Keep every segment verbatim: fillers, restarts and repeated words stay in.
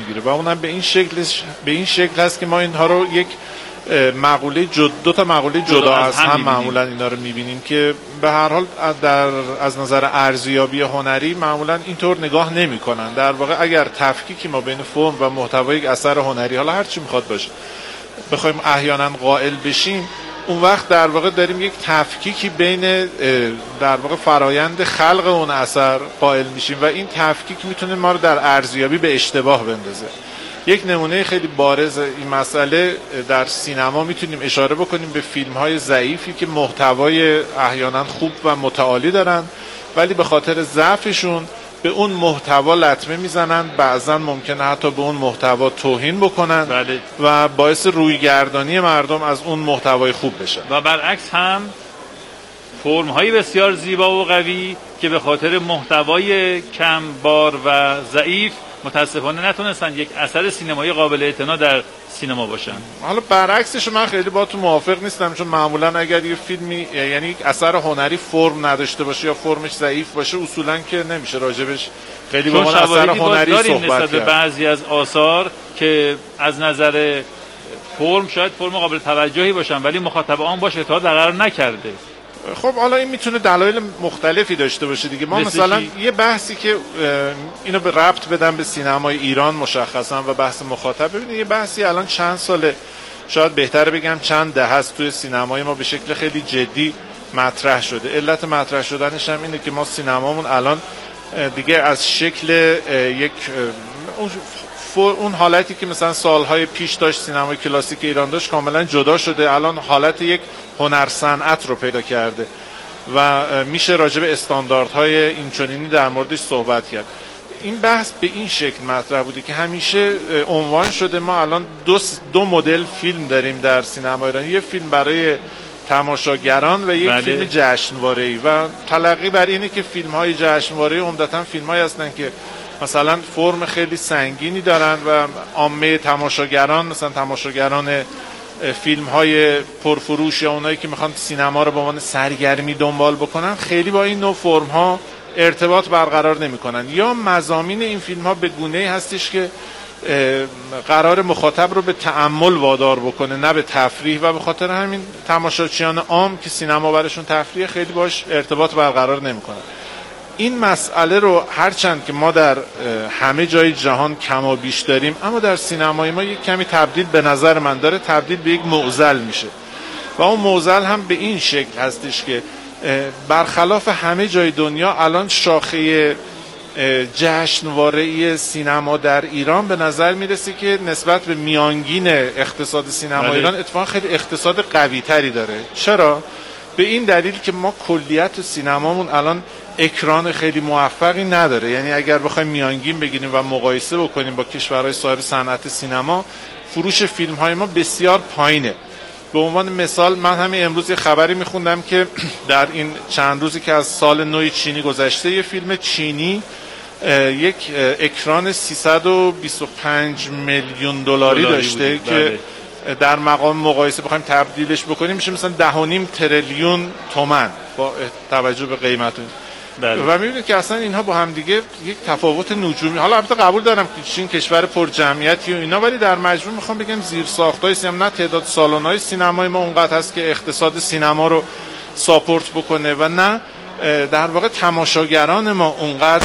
میگیره و اونم به این شکل به این شکل هست که ما اینها رو یک مقوله جد دو تا مقوله جدا, جدا از هم, هم معمولا اینا رو میبینیم که به هر حال در از نظر ارزیابی هنری معمولا اینطور نگاه نمیکنن. در واقع اگر تفکیکی ما بین فرم و محتوای یک اثر هنری، حالا هر چی میخواد باشه، بخوایم احیانا قائل بشیم، اون وقت در واقع داریم یک تفکیکی بین در واقع فرایند خلق اون اثر قائل میشیم و این تفکیک میتونه ما رو در ارزیابی به اشتباه بندازه. یک نمونه خیلی بارز این مسئله در سینما میتونیم اشاره بکنیم به فیلم‌های ضعیفی که محتوای احیانا خوب و متعالی دارن ولی به خاطر ضعفشون به اون محتوا لطمه میزنن، بعضا ممکنه حتی به اون محتوا توهین بکنن بله. و باعث رویگردانی مردم از اون محتوای خوب بشن. و برعکس هم فرم‌های بسیار زیبا و قوی که به خاطر محتوای کم بار و ضعیف متاسفانه نتونستن یک اثر سینمایی قابل اعتنا در سینما باشن. حالا برعکسش من خیلی با تو موافق نیستم، چون معمولا اگر یه فیلمی یعنی یک اثر هنری فرم نداشته باشه یا فرمش ضعیف باشه اصولا که نمیشه راجبش خیلی به عنوان اثر هنری صحبت کرد. به بعضی از آثار که از نظر فرم شاید فرم قابل توجهی باشن ولی مخاطب آن باشه تا قرار نکرده. خب حالا این میتونه دلایل مختلفی داشته باشه دیگه. ما مثلا یه بحثی که اینو به ربط بدم به سینمای ایران مشخصا و بحث مخاطب، ببینید یه بحثی الان چند ساله، شاید بهتره بگم چند دهه است، توی سینمای ما به شکل خیلی جدی مطرح شده. علت مطرح شدنش هم اینه که ما سینمامون الان دیگه از شکل یک اون حالتی که مثلا سالهای پیش داشت سینمای کلاسیک ایران داشت کاملا جدا شده، الان حالت یک هنر صنعت رو پیدا کرده و میشه راجع به استانداردهای اینچنینی در موردش صحبت کرد. این بحث به این شکل مطرح بوده که همیشه عنوان شده ما الان دو دو مدل فیلم داریم در سینما ایران، یه فیلم برای تماشاگران و یک بله. فیلم جشنواره‌ای و تلقی بر اینه که فیلم‌های جشنواره‌ای عمدتاً فیلم‌هایی هستن که مثلا فرم خیلی سنگینی دارن و عامه تماشاگران مثلا تماشاگران فیلم های پرفروش یا اونایی که میخوان سینما رو به عنوان سرگرمی دنبال بکنن خیلی با این نوع فرم ها ارتباط برقرار نمیکنن، یا مضامین این فیلم ها به گونه‌ای هستش که قرار مخاطب رو به تأمل وادار بکنه نه به تفریح و به خاطر همین تماشاچیان عام که سینما براشون تفریح خیلی باش ارتباط برقرار نمیکنن. این مسئله رو هرچند که ما در همه جای جهان کم و بیش داریم، اما در سینمای ما یک کمی تبدیل به نظر من داره تبدیل به یک معضل میشه و اون معضل هم به این شکل هستش که برخلاف همه جای دنیا الان شاخه جشنواره‌ای سینما در ایران به نظر میرسه که نسبت به میانگین اقتصاد سینما ایران اتفاقا خیلی اقتصاد قوی تری داره. چرا؟ به این دلیل که ما کلیت سینمامون الان اکران خیلی موفقی نداره. یعنی اگر بخوایم میانگین بگیریم و مقایسه بکنیم با کشورهای صاحب صنعت سینما، فروش فیلم های ما بسیار پایینه. به عنوان مثال من همین امروز یه خبری میخوندم که در این چند روزی که از سال نو چینی گذشته یه فیلم چینی یک اکران سیصد و بیست و پنج میلیون دلاری داشته که در مقام مقایسه بخوایم تبدیلش بکنیم میشه مثلا ده و نیم تریلیون تومان با توجه به قیمت. بله. و میبینید که اصلا اینها با هم دیگه یک تفاوت نجومی، حالا البته قبول دارم که چین کشور پر جمعیتی و اینا، ولی در مجموع میخوام بگم زیر ساختای سینما نه تعداد سالن‌های سینمای ما اونقدر هست که اقتصاد سینما رو ساپورت بکنه و نه در واقع تماشاگران ما اونقدر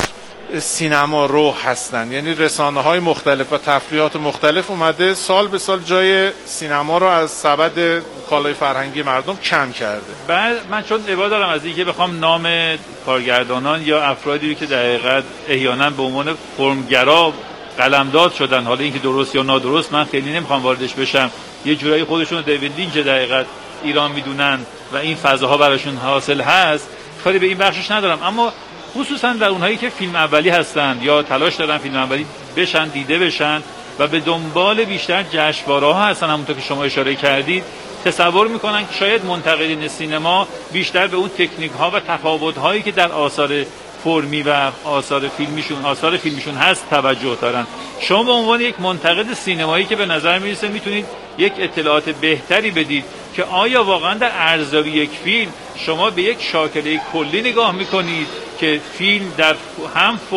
سینما رو هستن. یعنی رسانه‌های مختلف و تفریحات مختلف اومده سال به سال جای سینما رو از سبد کالای فرهنگی مردم کم کرده. بعد من چون ابا دارم از اینکه بخوام نام کارگردانان یا افرادی که در حقیقت احیانا به عنوان فرمگرا قلمداد شدن، حالا اینکه درست یا نادرست من خیلی نمیخوام واردش بشم، یه جورایی خودشون رو دیوید لینچ در حقیقت ایران میدونن و این فضاها براشون حاصل هست، کاری به این بخشش ندارم. اما خصوصا در اونهایی که فیلم اولی هستن یا تلاش دارن فیلم اولی بشن، دیده بشن و به دنبال بیشتر جشنواره‌ها هستن، همونطور که شما اشاره کردید، تصور میکنن که شاید منتقدین سینما بیشتر به اون تکنیک ها و تفاوت هایی که در آثار فرمی و آثار فیلمیشون آثار فیلمیشون هست توجه دارن. شما به عنوان یک منتقد سینمایی که به نظر میرسه میتونید یک اطلاعات بهتری بدید که آیا واقعا در ارزیابی یک فیلم شما به یک شاکله کلی نگاه میکنید که فیلم در هم فرم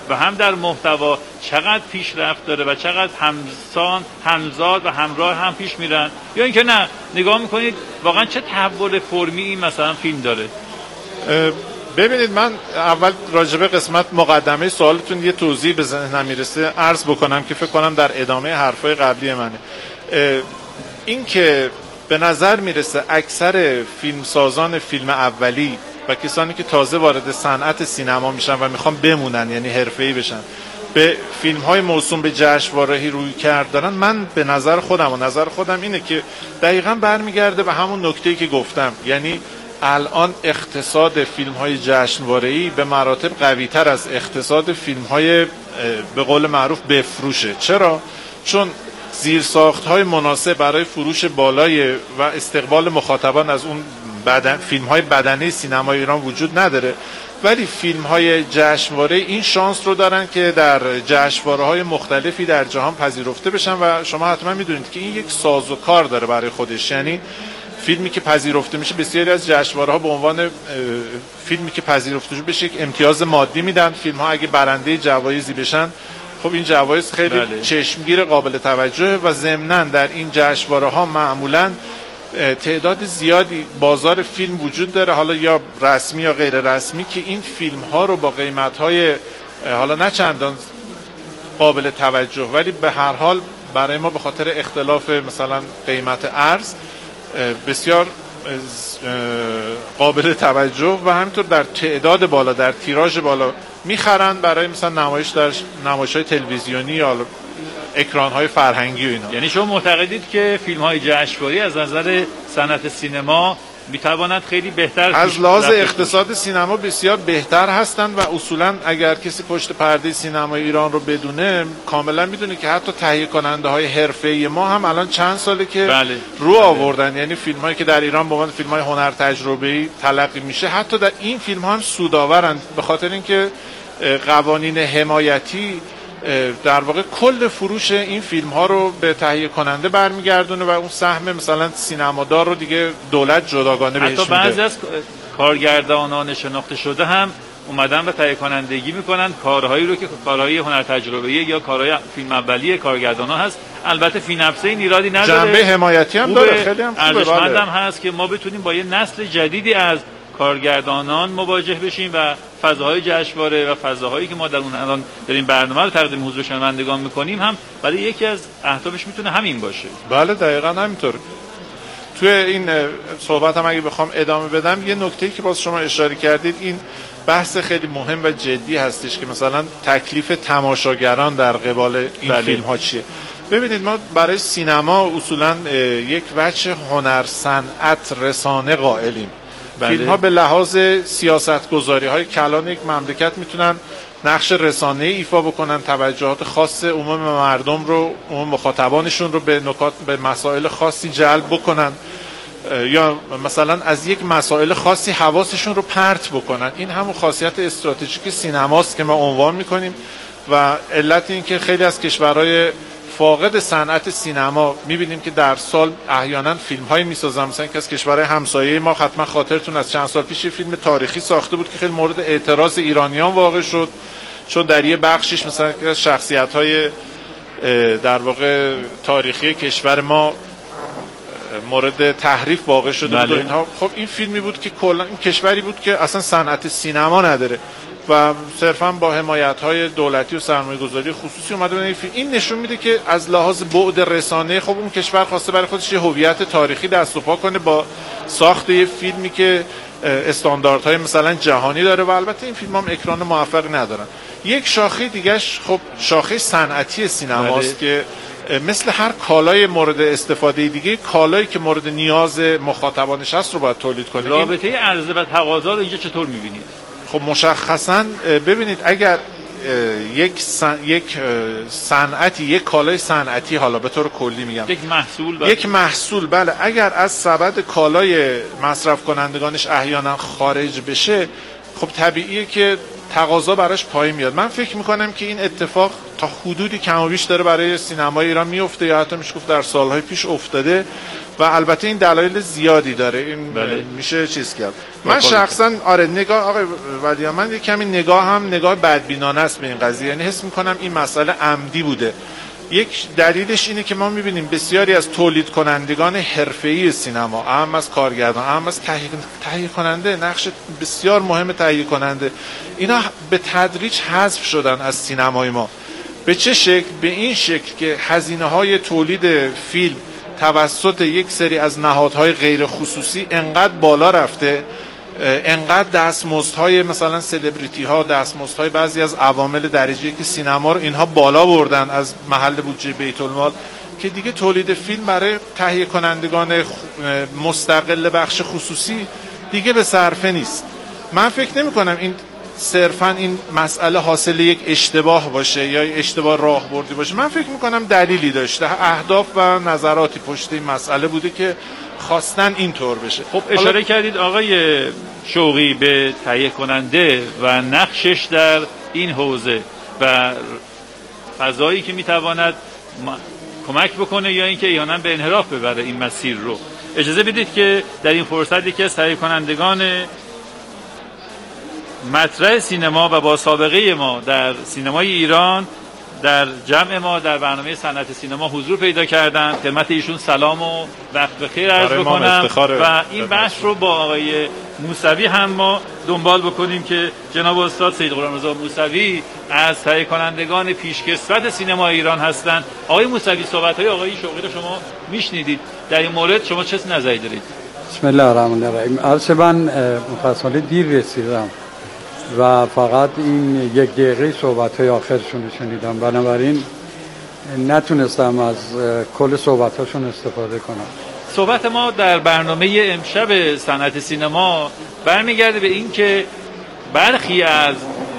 و هم در محتوا چقدر پیشرفت داره و چقدر همسان همزاد و همراه هم پیش میرن، یا اینکه نه نگاه میکنید واقعا چه تحول فرمی این مثلا فیلم داره. ببینید، من اول راجبه قسمت مقدمه سوالتون یه توضیح به ذهنم میرسه عرض بکنم که فکر کنم در ادامه حرفای قبلی منه. این که به نظر میرسه اکثر فیلمسازان فیلم اولی و کسانی که تازه وارد صنعت سینما میشن و میخوان بمونن، یعنی حرفه‌ای بشن، به فیلم های موسوم به جشنواره‌ای روی کرد دارن. من به نظر خودم و نظر خودم اینه که دقیقاً برمیگرده به همون نکته‌ای که گفتم، یعنی الان اقتصاد فیلم های جشنواره‌ای به مراتب قوی تر از اقتصاد فیلم های به قول معروف بفروشه. چرا؟ چون زیرساخت های مناسب برای فروش بالای و استقبال مخاطبان از اون بدن فیلم های بدنه سینما ایران وجود نداره، ولی فیلم های جشنواره این شانس رو دارن که در جشنواره های مختلفی در جهان پذیرفته بشن و شما حتما میدونید که این یک سازوکار داره برای خودش. یعنی فیلمی که پذیرفته میشه بسیاری از جشنواره‌ها به عنوان فیلمی که پذیرفته بشه یک امتیاز مادی میدن. فیلم ها اگه برنده جوایزی بشن، خب این جوایز خیلی بله. چشمگیر قابل توجه و ضمناً در این جشنواره‌ها معمولاً تعداد زیادی بازار فیلم وجود داره، حالا یا رسمی یا غیر رسمی، که این فیلم ها رو با قیمت های حالا نه چندان قابل توجه ولی به هر حال برای ما به خاطر اختلاف مثلا قیمت ارز بسیار قابل توجه و همینطور در تعداد بالا، در تیراژ بالا میخرن برای مثلا نمایش در نمایش‌های تلویزیونی یا اکران‌های فرهنگی و اینا. یعنی شما معتقدید که فیلم‌های جشنواره‌ای از نظر صنعت سینما میتواند خیلی بهتر از لحاظ اقتصاد سینما بسیار بهتر هستند و اصولا اگر کسی پشت پرده سینمای ایران رو بدونه کاملا میدونه که حتی تهیه کننده های حرفه‌ای ما هم الان چند ساله که بله. رو بله. آوردن، یعنی فیلم هایی که در ایران به عنوان فیلم های هنر تجربه‌ای تلقی میشه حتی در این فیلم ها هم سودآورند، به خاطر اینکه قوانین حمایتی در واقع کل فروش این فیلم ها رو به تهیه کننده برمیگردونه و اون سهم مثلا سینمادار رو دیگه دولت جداگانه بهش میده. حتی بعضی از کارگردانان شناخته شده هم اومدن و تهیه کنندگی میکنن کارهایی رو که کارهای هنر تجربه‌ای یا کارهای فیلم اولیه کارگردانا هست. البته فی نفسه این ایرادی نداره، جنبه حمایتی هم داره، خیلی هم ارزشمند هم هست که ما بتونیم با یه نسل جدیدی از کارگردانان مواجه بشیم و فضاهای جشنواره و فضاهایی که ما در اون الان داریم برنامه رو تقدیم حضور شنوندگان میکنیم هم برای یکی از اهدافش میتونه همین باشه. بله دقیقاً همینطور. توی این صحبت هم اگه بخوام ادامه بدم، یه نکته‌ای که باز شما اشاره کردید، این بحث خیلی مهم و جدی هستش که مثلا تکلیف تماشاگران در قبال این بله. فیلم ها چیه. ببینید، ما برای سینما اصولاً یک وجه هنر صنعت رسانه قائلیم. بله. فیلم ها به لحاظ سیاست گذاری های کلان یک مملکت میتونن نقش رسانه ایفا بکنن، توجهات خاص عموم مردم رو، عموم مخاطبانشون رو به نکات به مسائل خاصی جلب بکنن یا مثلا از یک مسائل خاصی حواسشون رو پرت بکنن. این همون خاصیت استراتژیک سینماست که ما عنوان میکنیم و علت این که خیلی از کشورهای فاقد صنعت سینما میبینیم که در سال احیانا فیلم هایی میسازن. مثلا که از کشورهای همسایه ما حتما خاطرتون از چند سال پیش فیلم تاریخی ساخته بود که خیلی مورد اعتراض ایرانیان واقع شد، چون در یه بخشش مثلا شخصیت های در واقع تاریخی کشور ما مورد تحریف واقع شده بود و اینها. خب این فیلمی بود که کلا این کشوری بود که اصلا صنعت سینما نداره و صرفا با حمایت‌های دولتی و سرمایه‌گذاری خصوصی اومده این فیلم. این نشون میده که از لحاظ بعد رسانه خب اون کشور خواسته برای خودش یه هویت تاریخی دست و پا کنه با ساخت یه فیلمی که استانداردهای مثلا جهانی داره و البته این فیلم هم اکران موفقی ندارن. یک شاخه دیگهش خب شاخه صنعتی سینماست که مثل هر کالای مورد استفاده دیگه، کالایی که مورد نیاز مخاطبانش هست رو باید تولید کنه. رابطه عرضه و تقاضا رو اینجا چطور می‌بینید؟ خب مشخصاً ببینید، اگر یک سن، یک صنعتی، یک کالای صنعتی، حالا به طور کلی میگم یک محصول بله. یک محصول بله اگر از سبد کالای مصرف کنندگانش احیانا خارج بشه، خب طبیعیه که تقاضا براش پایین میاد. من فکر میکنم که این اتفاق تا حدودی کم و بیش داره برای سینمای ایران میفته یا حتی میشه گفت در سالهای پیش افتاده و البته این دلایل زیادی داره. این بله. میشه چیز کرد. من شخصا آره نگاه آقای ولیا من یک کمی نگاه هم نگاه بدبینانه است به این قضیه، یعنی حس میکنم این مسئله عمدی بوده. یک دلیلش اینه که ما میبینیم بسیاری از تولید کنندگان حرفه‌ای سینما، اهم از کارگردان، اهم از تهیه تهیه کننده، نقش بسیار مهم تهیه کننده، اینا به تدریج حذف شدن از سینمای ما. به چه شکل؟ به این شکل که هزینه‌های تولید فیلم توسط یک سری از نهادهای غیر خصوصی انقدر بالا رفته، انقدر دستمزدهای مثلا سلبریتی ها، دستمزدهای بعضی از عوامل درجه که سینما رو اینها بالا بردن از محل بودجه بیت المال که دیگه تولید فیلم برای تهیه کنندگان مستقل بخش خصوصی دیگه به صرفه نیست. من فکر نمی کنم این صرفا این مسئله حاصل یک اشتباه باشه یا اشتباه راهبردی باشه. من فکر میکنم دلیلی داشته، اهداف و نظراتی پشت این مسئله بوده که خواستن اینطور بشه. خب اشاره حالا... کردید آقای شوقی به تهیه کننده و نقشش در این حوزه و فضایی که میتواند کمک بکنه یا اینکه احیانا به انحراف ببره این مسیر رو. اجازه بدید که در این فرصت یکی از تهیه کنندگان مطرح سینما و با سابقه ما در سینمای ایران در جمع ما در برنامه صنعت سینما حضور پیدا کردن، خدمت ایشون سلام و وقت بخیر عرض بکنم و این بحث رو با آقای موسوی هم ما دنبال بکنیم که جناب استاد سید غلامرضا موسوی از تهیه کنندگان پیشکسوت سینما ایران هستند. آقای موسوی صحبت‌های آقای شوقی رو شما میشنیدید، در این مورد شما چه نظری دارید؟ بسم الله الرحمن الرحیم. البته من متأسفانه دیر رسیدم و فقط این یک دقیقه صحبت‌های آخرشون رو شنیدم، بنابراین نتونستم از کل صحبت‌هاشون استفاده کنم. صحبت ما در برنامه امشب صنعت سینما برمیگرده به این که برخی از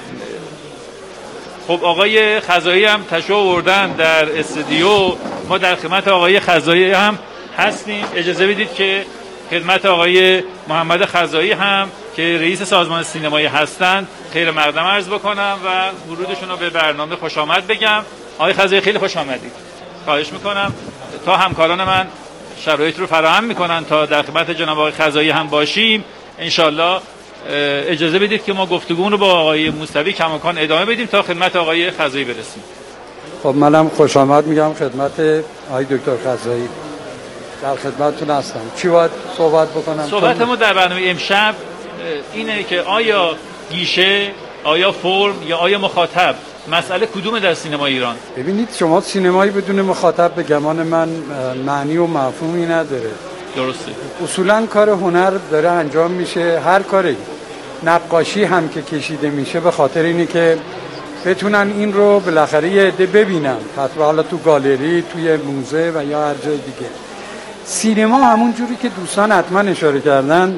خب آقای خزایی هم تشریف آوردن در استودیو، ما در خدمت آقای خزایی هم هستیم. اجازه بدید که خدمت آقای محمد خزایی هم که رئیس سازمان سینمایی هستند خیر مقدم عرض بکنم و ورودشون رو به برنامه خوش آمد بگم. آقای خزایی خیلی خوش آمدید. خواهش میکنم تا همکاران من شرایط رو فراهم میکنن تا در خدمت جناب آقای خزایی هم باشیم. انشالله اجازه بدید که ما گفتگو رو با آقای موسوی کماکان ادامه بدیم تا خدمت آقای خزایی برسیم. خب منم خوش آمد میگم خدمت آقای دکتر خزایی. در خدمتتون هستم. چی باید صحبت بکنم؟ صحبت ما در برنامه امشب اینه که آیا گیشه، آیا فرم یا آیا مخاطب، مسئله کدومه در سینما ایران؟ ببینید شما سینمایی بدون مخاطب به گمان من معنی و مفهومی نداره. درسته. اصولا کار هنر داره انجام میشه، هر کاری نقاشی هم که کشیده میشه به خاطر اینه که بتونن این رو بالاخره یه عده ببینن، حتما حالا تو گالری، توی موزه و یا هر جای دیگه. سینما همون جوری که دوستان حتما اشاره کردن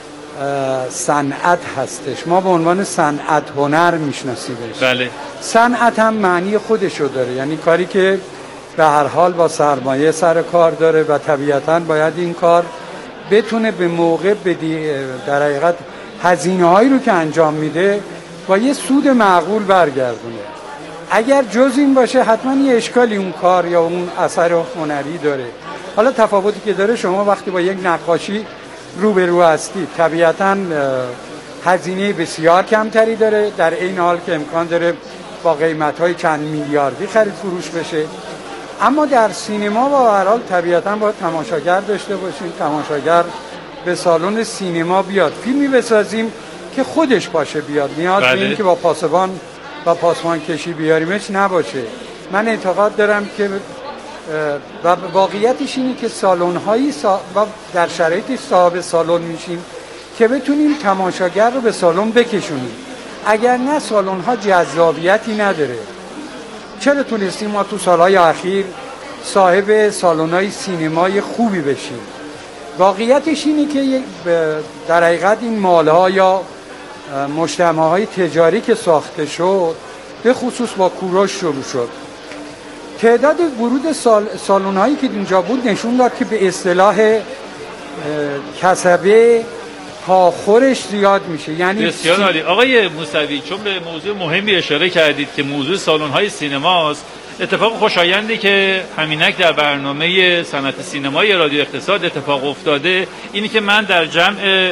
صنعت هستش، ما به عنوان صنعت هنر میشناسیمش. بله. صنعت هم معنی خودشو داره، یعنی کاری که به هر حال با سرمایه سر کار داره و طبیعتاً باید این کار بتونه به موقع بدی در حقیقت هزینه هایی رو که انجام میده با یه سود معقول برگردونه. اگر جز این باشه حتما یه اشکالی اون کار یا اون اثر هنری داره. حالا تفاوتی که داره، شما وقتی با یک نقاشی روبرو هستید طبیعتاً هزینه بسیار کمتری داره، در این حال که امکان داره با قیمت‌های چند میلیاردی خرید فروش بشه. اما در سینما با هر حال طبیعتاً باید تماشاگر داشته باشیم، تماشاگر به سالن سینما بیاد، فیلمی بسازیم که خودش باشه بیاد، نیاز به این که با پاسبان و پاسبان کشی بیاریمش نباشه. من اعتقاد دارم که و واقعیتش اینه که سالن‌هایی سا... در شرایطی صاحب سالن میشیم که بتونیم تماشاگر رو به سالن بکشونیم. اگر نه سالن‌ها جذابیتی نداره. چرا تونستیم ما تو سالهای اخیر صاحب سالن‌های سینمای خوبی بشیم؟ واقعیتش اینه که در حقیقت این مال‌ها یا مجتمع‌های تجاری که ساخته شد به خصوص با کوروش شروع شد. تعداد ورود سال... سالن‌هایی که اینجا بود نشون داد که به اصطلاح کسبه تاخرش زیاد میشه. یعنی بسیار عالی. آقای موسوی، چون به موضوع مهمی اشاره کردید که موضوع سالن‌های سینماست، اتفاق خوشایندی که همینک در برنامه صنعت سینمایی رادیو اقتصاد اتفاق افتاده اینی که من در جمع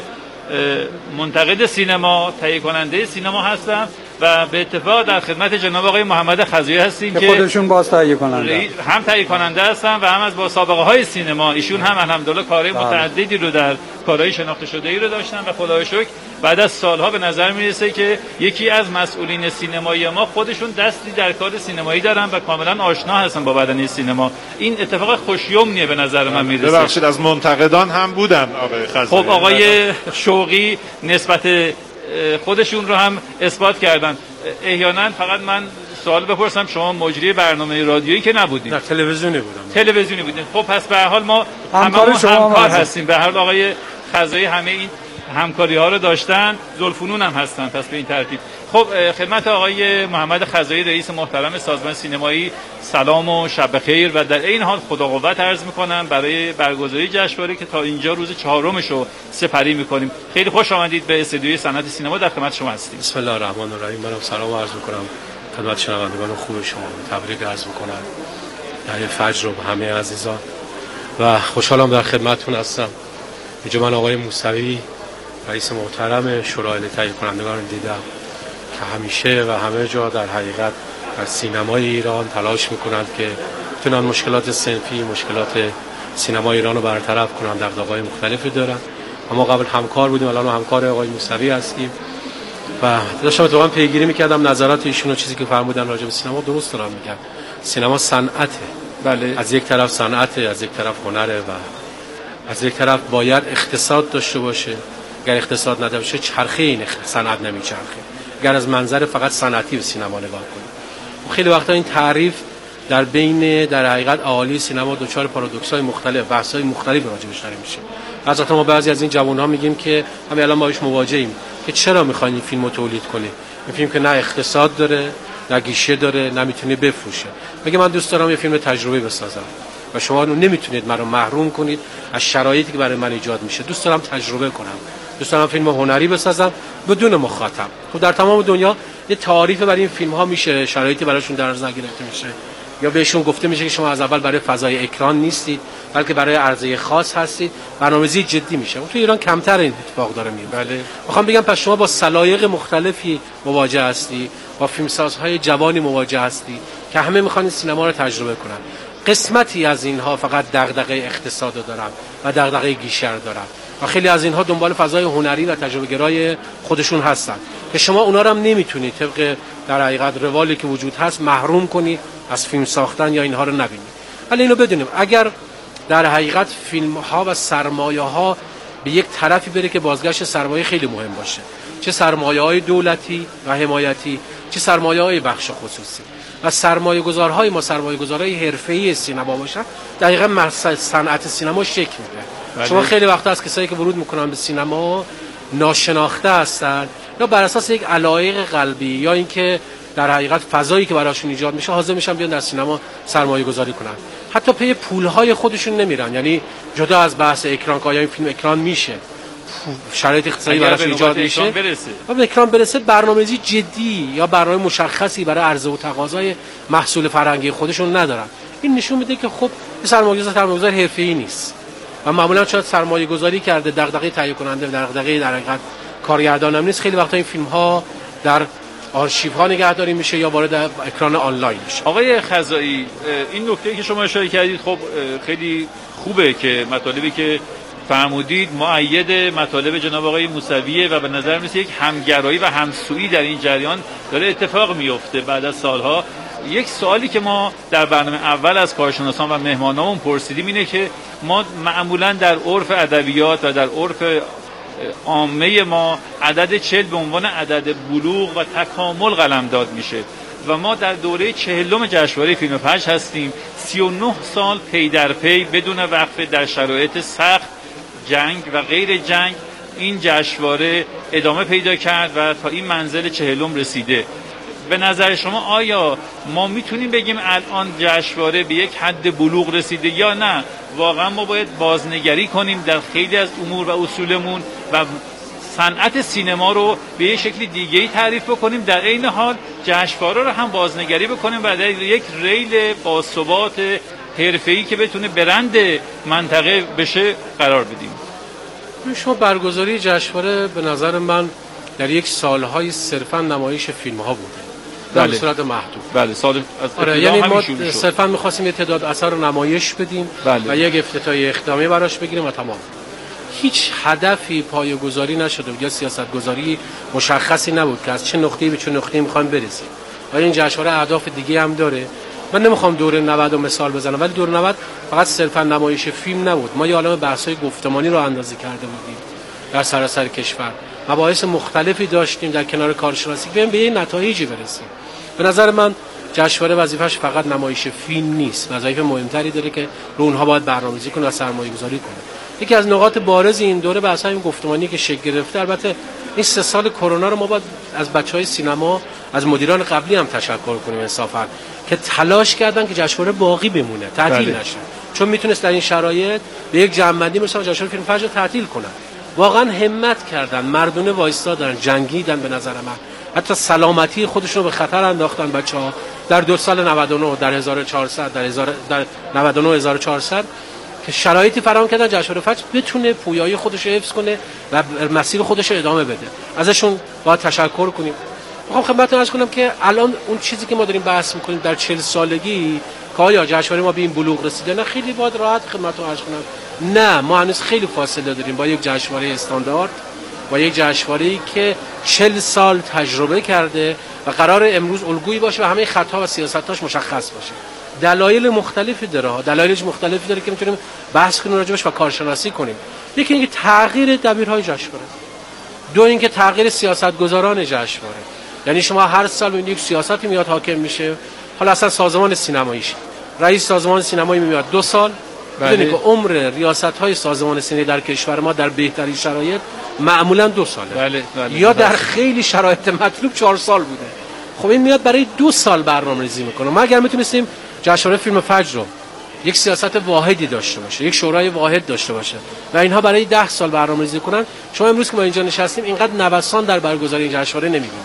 منتقد سینما، تهیه کننده سینما هستم و به اتفاق در خدمت جناب آقای محمد خزایی هستیم که که خودشون باز تهیه کننده هم تهیه کننده هستن و هم از با سابقه های سینما. ایشون هم الحمدلله کارهای متعددی رو در کارهای شناخته شده ای رو داشتن و خدای شکر بعد از سالها به نظر میرسه که یکی از مسئولین سینمایی ما خودشون دستی در کار سینمایی دارن و کاملا آشنا هستن با بدنه سینما. این اتفاق خوشیومنیه به نظر من میرسه. ببخشید از منتقدان هم بودن آقای خزایی. خب آقای شوقی نسبت خودشون رو هم اثبات کردن. احیانا فقط من سوال بپرسم، شما مجری برنامه رادیویی که نبودید؟ در تلویزیونی بودم. تلویزیونی بودید. خب پس به هر حال ما همکار همه شما همکار هستیم. به هر حال آقای خزایی همه این همکاری ها رو داشتن، ذوالفنون هم هستن. پس به این ترتیب خب خدمت آقای محمد خزایی رئیس محترم سازمان سینمایی سلام و شب خیر و در این حال خدا قوت عرض میکنم برای برگزاری جشنواره که تا اینجا روز چهارمش رو سپری میکنیم. خیلی خوش آمدید به استودیوی صنعت سینما، در خدمت شما هستیم. بسم الله الرحمن الرحیم. منم سلام عرض میکنم خدمت شنوندگان خوب شما، تبریک عرض میکنم در فجر رو همه عزیزان و خوشحالم در خدمتتون هستم. اینجا من آقای موسوی رئیس محترم شورای تهیه کنندگان دیدم که همیشه و همه جا در حقیقت در سینمای ایران تلاش میکنند که بتونن مشکلات صنفی، مشکلات سینما ایران رو برطرف کنن. دغدغه‌های مختلفی دارن. اما قبل همکار بودیم، الان همکار آقای موسوی هستیم و داشتم اتفاقا پیگیری میکردم نظرات ایشون و چیزی که فرمودن راجع به سینما درست دارم میگن. سینما صنعته. بله. از یک طرف صنعته، از یک طرف هنره و از یک طرف باید اقتصاد داشته باشه. اگر اقتصاد نداشته باشه چرخه این صنعت نمیچرخه. اگر از منظر فقط صنعتی به سینما نگاه کنیم، خیلی وقتا این تعریف در بین در حقیقت اهالی سینما دچار پارادوکس‌های مختلف، بحث‌های مختلف راجعش داریم میشه. از وقتا ما بعضی از این جوان‌ها میگیم که همین الان باهاش مواجهیم که چرا می‌خواید این فیلمو تولید کنید؟ این فیلم که نه اقتصاد داره، نه گیشه داره، نه میتونه بفروشه. میگه من دوست دارم یه فیلم تجربه بسازم و شما نمیتونید منو محروم کنید از شرایطی که برای من ایجاد میشه. دوست دارم تجربه کنم. دوست دارم فیلم هنری بسازم بدون مخاطب. خب در تمام دنیا یه تعریف برای این فیلم ها میشه، شرایطی براشون در نظر گرفته میشه یا بهشون گفته میشه که شما از اول برای فضای اکران نیستید بلکه برای عرضه خاص هستید. برنامه‌ریزی جدی میشه. تو ایران کمتر این اتفاق داره میفته. بله. میخوام بگم پس شما با سلایق مختلفی مواجه هستی، با فیلمسازهای جوانی مواجه هستی که همه میخوان سینما رو تجربه کنن. قسمتی از اینها فقط دغدغه اقتصاد دارن و دغدغه گیشه دارن و خیلی از اینها دنبال فضای هنری و تجربه گرای خودشون هستن که شما اونا رو هم نمیتونید طبق در حقیقت روالی که وجود هست محروم کنی از فیلم ساختن یا اینها رو نبینید. ولی اینو بدونیم اگر در حقیقت فیلم ها و سرمایه ها به یک طرفی بره که بازگشت سرمایه خیلی مهم باشه، چه سرمایه های دولتی و حمایتی، چه سرمایه های بخش خصوصی و سرمایه گذارهای ما سرمایه گذارهای حرفه‌ای سینما باشن، دقیقاً صنعت سینما شکل میده. شما خیلی وقتا از کسایی که ورود میکنن به سینما ناشناخته هستن یا بر اساس یک علایق قلبی یا اینکه در حقیقت فضایی که براشون ایجاد میشه حاضر میشن بیان در سینما سرمایه گذاری کنن. حتی پی پولهای خودشون نمیرن. یعنی جدا از بحث اکران که آیا این فیلم اکران میشه، شرایط اقتصادی براش ایجاد میشه و به اکران برسه، برنامه‌ریزی جدی یا برنامه مشخصی برای عرضه و تقاضای محصول فرهنگی خودشون ندارن. این نشون میده که خب سرمایه‌گذار سرمایه‌گذار حرفه‌ای نیست و معمولا شاید سرمایه‌گذاری کرده دغدغه تهیه کننده، دغدغه در حقیقت کارگردان هم نیست. خیلی وقتا این فیلم‌ها در آرشیوها نگهداری میشه یا وارد اکران آنلاین میشه. آقای خزایی، این نکته‌ای که شما اشاره کردید خب خیلی خوبه که مطالبی که فرمودید مؤید مطالب جناب آقای موسویه و به نظر میسه یک همگرایی و همسویی در این جریان داره اتفاق میفته بعد از سالها. یک سوالی که ما در برنامه اول از کارشناسان و مهمانامون پرسیدیم اینه که ما معمولا در عرف ادبیات و در عرف عامه ما عدد چهل به عنوان عدد بلوغ و تکامل قلمداد میشه و ما در دوره چهلم جشنواره فیلم فجر هستیم. سی و نه سال پی در پی بدون وقفه در شرایط سخت، جنگ و غیر جنگ، این جشنواره ادامه پیدا کرد و تا این منزل چهلم رسیده. به نظر شما آیا ما میتونیم بگیم الان جشنواره به یک حد بلوغ رسیده یا نه واقعا ما باید بازنگری کنیم در خیلی از امور و اصولمون و صنعت سینما رو به یه شکل دیگه‌ای تعریف بکنیم، در عین حال جشنواره رو هم بازنگری بکنیم و در یک ریل باثبات حرفه‌ای که بتونه برند منطقه بشه قرار بدیم. شما برگزاری جشنواره به نظر من در یک سالهای صرفا نمایش فیلم ها بوده، در بله. صورت محدود. بله سال از آره، یعنی ما صرفا می‌خواستیم یه تعداد اثر رو نمایش بدیم بله. و یک افتتاحیه اختتامیه براش بگیریم و تمام. هیچ هدفی پایه‌گذاری نشده بود یا سیاست‌گذاری مشخصی نبود که از چه نقطه‌ای به چه نقطه‌ای می‌خوایم برسیم. ولی این جشنواره اهداف دیگه هم داره. من نمیخوام دوره نود رو مثال بزنم، ولی دوره نود فقط صرفا نمایش فیلم نبود. ما یه عالمه بحث‌های گفتمانی رو اندازی کرده بودیم در سراسر کشور. مباحث مختلفی داشتیم در کنار کارشناسی که به این نتایجی برسیم. به نظر من جشنواره وظیفش فقط نمایش فیلم نیست، وظیفه مهمتری داره که رو اونها باید برنامه‌ریزی کنه و سرمایه‌گذاری کنه. یکی از نقاط بارز این دوره بحث همین گفتمانی که شکل گرفته، البته این سه سال کرونا رو ما باید از بچهای سینما، از مدیران قبلی هم تشکر کنیم انصافا که تلاش کردن که جشنواره باقی بمونه، تعطیل بله. نشه، چون میتونست در این شرایط به یک جمع‌بندی مثلا جشنواره فیلم فجر تعطیل کنن. واقعا همت کردن، مردونه وایستادن، جنگیدن. به نظر من حتی سلامتی خودشون رو به خطر انداختن بچه‌ها در دو سال نود و نه، در هزار و چهارصد، در هزار در نود و نه هزار و چهارصد که شرایطی فراهم کردن جشنواره فجر بتونه پویایی خودش رو حفظ کنه و مسیر خودش رو ادامه بده. ازشون باید تشکر کنیم. میخوام خدمتتون عرض کنم که الان اون چیزی که ما داریم بحث میکنیم در چهل سالگی که آیا جشنواره ما به این بلوغ رسیده، نه خیلی باید راحت خدمتتون عرض کنم نه، ما هنوز خیلی فاصله داریم با یک جشنواره استاندارد، با یک جشنواره‌ای که چهل سال تجربه کرده و قرار امروز الگویی باشه و همه خطاها و سیاستاش مشخص باشه. دلایل مختلفی داره ها، دلایلش مختلفی داره که میتونیم بحث کنیم راجبش و کارشناسی کنیم. یکی اینکه تغییر دبیرهای جشنواره، دو اینکه تغییر سیاستگزاران جشنواره. یعنی شما هر سال این یک سیاستی میاد حاکم میشه، حالا اصلا سازمان سینماییش، رئیس سازمان سینمایی میاد دو سال، میدونی که عمر ریاست‌های سازمان سینمایی در کشور ما در بهترین شرایط معمولا دو ساله. بله، بله. یا در خیلی شرایط مطلوب چهار سال بوده. خب این میاد برای دو سال برنامه‌ریزی میکنه. ما اگر میتونستیم جشنواره فیلم فجر رو یک سیاست واحدی داشته باشه، یک شورای واحد داشته باشه و اینها برای ده سال برنامه‌ریزی کنن، شما امروز که ما اینجا نشستیم اینقدر نوسان در برگزاری این جشنواره نمی‌بینید.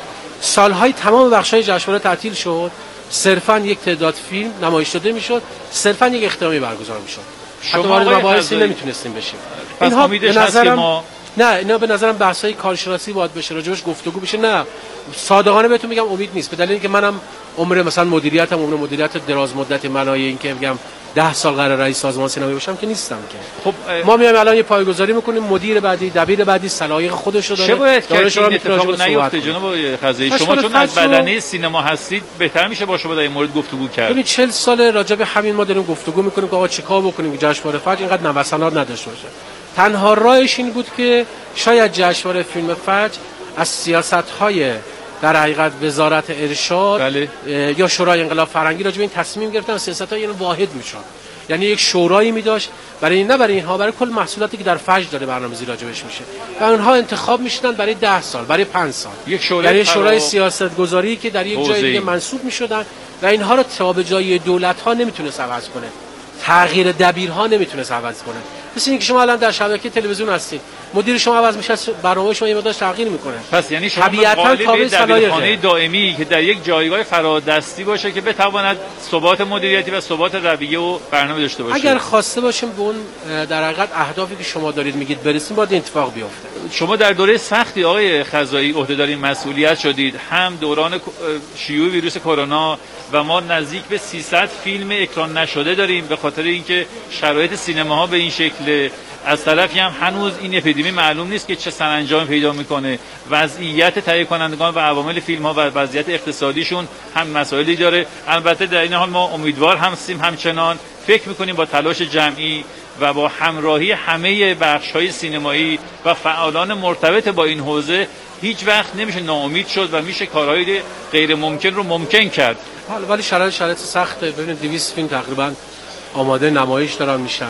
سالهای تمام بخش‌های جشنواره تعطیل شد، صرفاً یک تعداد فیلم نمایش داده میشد، صرفاً یک اختتامیه برگزار میشد. شما وارد مباحثی نمیتونستیم بشیم. اینها به نظرم ما نه، اینا به نظرم بحث‌های کارشناسی باید بشه، راجبش گفتگو بشه. نه صادقانه بهتون میگم امید نیست، به دلیل اینکه منم عمر مثلا مدیریتم عمر مدیریت دراز مدت منای این که میگم ده سال قرار رئیس سازمان سینمایی باشم که نیستم که. خب ما میایم الان یه پایه‌گذاری میکنیم، مدیر بعدی، دبیر بعدی صلاحیت خودش رو داره. چه باید که این اتفاق نیفته جناب خزایی؟ شما چون از بدنه سینما هستید بهتر میشه با شما در این مورد گفتگو کرد. ببین چهل سال راجع به همین ما داریم گفتگو میکنیم که آقا چیکار بکنیم که جشنواره فجر اینقدر نوسانات نداشته باشه. تنها راهش این بود که شاید جشنواره فیلم فجر از سیاست‌های در حقیقت وزارت ارشاد بله. یا شورای انقلاب فرهنگی راجع به این تصمیم گرفتن سیاست‌ها یعنی واحد میشن، یعنی یک شورایی می داشت برای این، نه برای اینها، برای کل محصولاتی که در فجر داره برنامه‌ریزی راجبش میشه و اونها انتخاب میشدن برای ده سال، برای پنج سال، یک شورای یعنی شورای سیاستگذاری که در یک جای دیگه منصوب میشدن و اینها رو تابع‌جایی دولت‌ها نمیتونه عوض کنه، تغییر دبیرها نمیتونه عوض کنه. مثل اینکه شما الان در شبکه تلویزیون هستید، مدیر شما عوض میشه، برنامه شما یه مقدار تغییر میکنه. پس یعنی شما قالب دبیرخانه دائمی که در یک جایگاه فرادستی باشه که بتواند ثبات مدیریتی و ثبات رویه و برنامه داشته باشه. اگر خواسته باشیم به اون در حقیقت اهدافی که شما دارید میگید برسیم، باید اتفاق بیفته. شما در دوره سختی آقای خزایی عهدهدار مسئولیت شدید، هم دوران شیوع ویروس کرونا و ما نزدیک به سیصد فیلم اکران نشده داریم به خاطر اینکه شرایط سینماها به این شکل. از طرفی هم هنوز این اپیدمی معلوم نیست که چه سرانجامی پیدا میکنه. وضعیت تهیه کنندگان و عوامل فیلم ها و وضعیت اقتصادیشون هم مسائلی داره. البته در این حال ما امیدوار هستیم، همچنان فکر میکنیم با تلاش جمعی و با همراهی همه بخش‌های سینمایی و فعالان مرتبط با این حوزه هیچ وقت نمیشه ناامید شد و میشه کارهای غیر ممکن رو ممکن کرد. حالا ولی شرایط شرایط سخته. ببینید دویست فیلم تقریبا آماده نمایش دارن میشن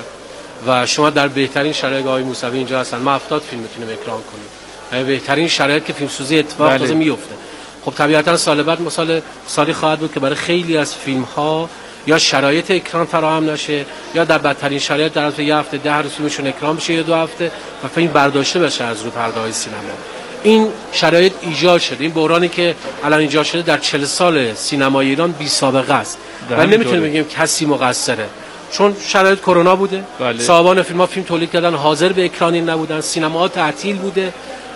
و شما در بهترین شرایط آقای موسوی اینجا هستن، ما هفتاد فیلم میتونیم اکران کنیم. بهترین شرایط که فیلم سوزی اتفاق تازه میفته. خب طبیعتا سال بعد مثلا سالی خواهد بود که برای خیلی از فیلم ها یا شرایط اکران فراهم نشه یا در بدترین شرایط در از یه هفته ده روز فیلمشون اکران بشه یا دو هفته و فیلم برداشته بشه از رو پرده‌های سینما. این شرایط ایجاد شده، این بحرانی که الان ایجاد شده در چهل سال سینمای ایران بی سابقه است و نمیتونیم بگیم کسی مقصره، چون شرایط کرونا بوده. بله. صاحبان فیلم‌ها فیلم تولید کردن، حاضر به اکرانی نبودن، سینماها تعطیل بوده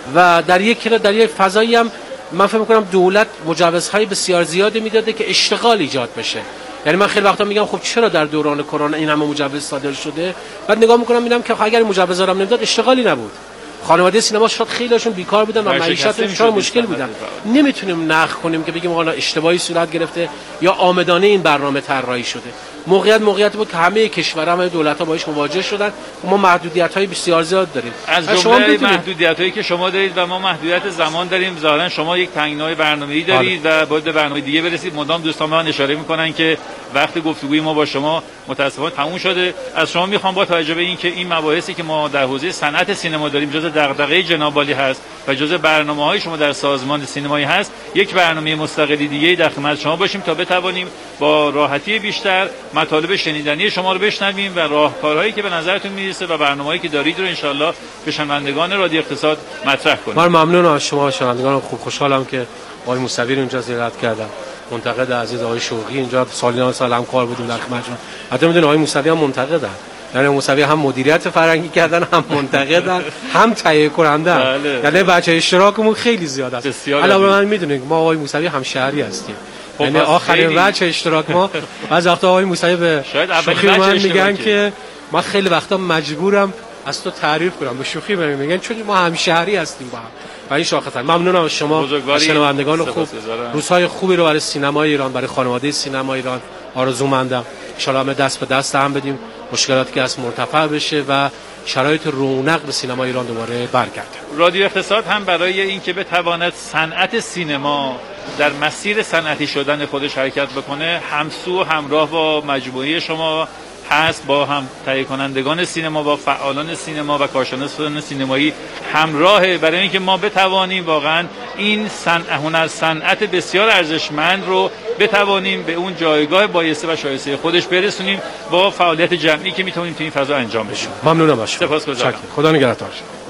و در یک در یک فضایی هم من فکر می‌کنم دولت مجوزهای بسیار زیادی میداده که اشتغال ایجاد بشه. یعنی من خیلی وقتا میگم خب چرا در دوران کرونا این همه مجوز صادر شده؟ بعد نگاه می‌کنم می‌بینم که اگر مجوزا رو نمیداد اشتغالی نبود. خانواده سینما شاید خیلیشون بیکار بودن و معیشتشون شاید مشکل بودن. نمیتونیم نقد کنیم که بگیم آقا اشتباهی صورت گرفته یا آمدانه این برنامه طراحی شده. موقعیت موقعیت بود که همه کشورها همه دولت‌ها باهاش مواجه شدن. ما محدودیت‌های بسیار زیاد داریم. از جمله محدودیت‌هایی که شما دارید و ما محدودیت زمان داریم. ظاهرا شما یک تنگنای برنامه‌ای دارید و باید به برنامه دیگه برسید. مدام دوستان من اشاره می‌کنن که وقت گفتگوی ما با شما متأسفانه تموم شده. از شما می‌خوام با توجه به اینکه این مباحثی که ما در حوزه صنعت سینما داریم جزء دغدغه جناب عالی هست و جزء برنامه‌های شما در سازمان سینمایی هست، یک برنامه مستقلی دیگه در خدمت شما باشیم تا بتوانیم با راحتی بیشتر مطالب شنیدنی شما رو بشنویم و راهکارهایی که به نظرتون میرسه و برنامه‌هایی که دارید رو انشالله به شنوندگان رادیو اقتصاد مطرح کنید. من ممنونم از شما شنوندگان، خوب خوشحالم که آقای موسوی رو اینجا زیارت کردم. منتقد عزیز آقای شوقی اینجا سالیان سال همکار بودیم در خدمتشون. حتی میدونید آقای موسوی هم منتقدن. یعنی موسوی هم مدیریت فرهنگی کردن، هم منتقدن، هم تهیه کنندن. یعنی بچه اشتراکمون خیلی زیاد است. علاوه بر من میدونید ما آقای موسوی هم شهری هستیم. یعنی آخرین بچه اشتراک ما از وقت آقای موسوی به شوخی من میگن که من خیلی وقتا مجبورم از تو تعریف کنم، به شوخی بهم میگن چون ما هم شهری هستیم با هم. و این شاخصه. ممنونم از شما شنوندگان خوب. روزهای خوبی رو برای سینمای ایران، برای خانواده سینمای ایران آرزومندم. ان شاءالله دست به دست هم بدیم، مشکلاتی که از مرتفع بشه و شرایط رونق به سینما ایران دوباره برگرده. رادیو اقتصاد هم برای اینکه بتواند صنعت سینما در مسیر صنعتی شدن خودش حرکت بکنه همسو همراه با مجموعه شما هست، با هم تهیه کنندگان سینما، با فعالان سینما و کارشناسان سینمایی همراهه، برای اینکه ما بتوانیم واقعا این صنعت هنر صنعت بسیار ارزشمند رو بتوانیم به اون جایگاه بایسته و شایسته خودش برسونیم با فعالیت جمعی که میتونیم تو این فضا انجام بدیم. ممنونم از شما. سپاسگزارم. خدا نگهدار.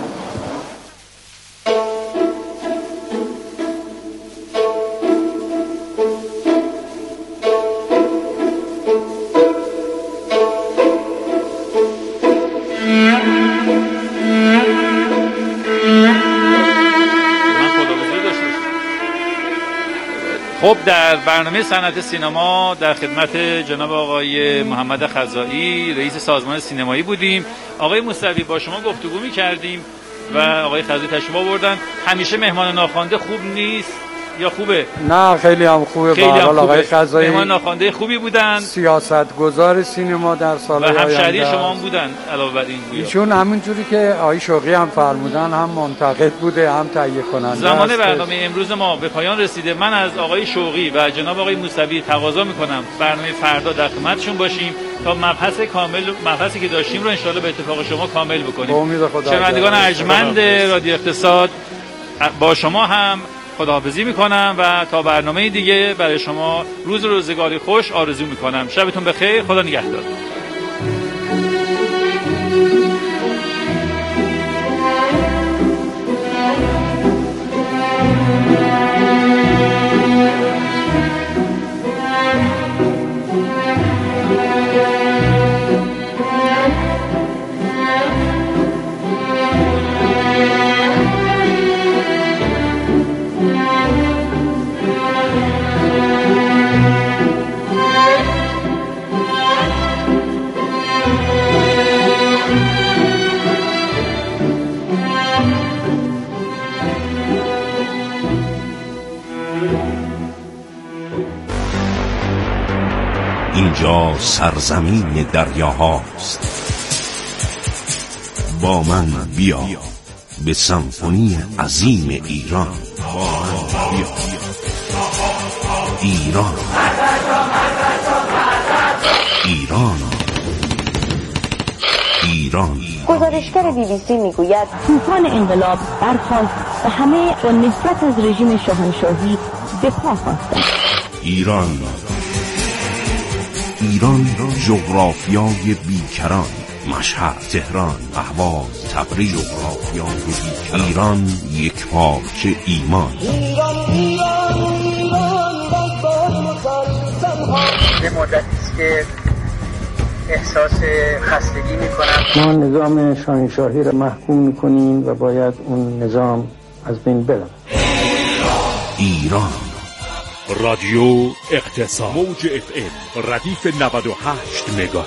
خب در برنامه صنعت سینما در خدمت جناب آقای محمد خزائی رئیس سازمان سینمایی بودیم. آقای موسوی با شما گفتگو می‌کردیم و آقای خزائی تشریف آوردن. همیشه مهمان ناخوانده خوب نیست یا خوبه؟ نه خیلی هم خوبه. خیلی هم خوبه. آقای خزائی مهمان ناخوانده خوبی بودن، سیاستگزار سینما در سال‌های آینده و همشهری شما هم بودن. علاوه بر این گویا ایشون همونجوری که آقای شوقی هم فرمودن هم منتقد بوده هم تهیه کننده. زمان برنامه امروز ما به پایان رسیده. من از آقای شوقی و جناب آقای موسوی تقاضا میکنم برنامه فردا در خدمتشون باشیم تا مبحث کامل مبحثی که داشتیم رو ان شاءالله به اتفاق شما کامل بکنیم. امید خدا. شنوندگان ارجمند رادیو اقتصاد، با شما هم خداحافظی میکنم و تا برنامه دیگه برای شما روز روزگاری خوش آرزو میکنم. شبتون بخیر. خدا نگهدار. اینجا سرزمین دریاهاست. با من بیا به سمفونی عظیم ایران. با من بیا ایران ایران ایران. گزارشگر بی بی سی میگوید طوفان انقلاب برخاست و همه با نفرت از رژیم شاهنشاهی به پا خواستند. ایران ایران جغرافیای بیکران. مشهد، تهران، اهواز، تبریز. جغرافیای بیکران. ایران یک پارچه ایمان. یه مدتی است که احساس خستگی میکنم. ما نظام شاهنشاهی را محکوم میکنیم و باید اون نظام از بین بره. ایران رادیو اقتصاد موج اف ام ردیف نود و هشت مگا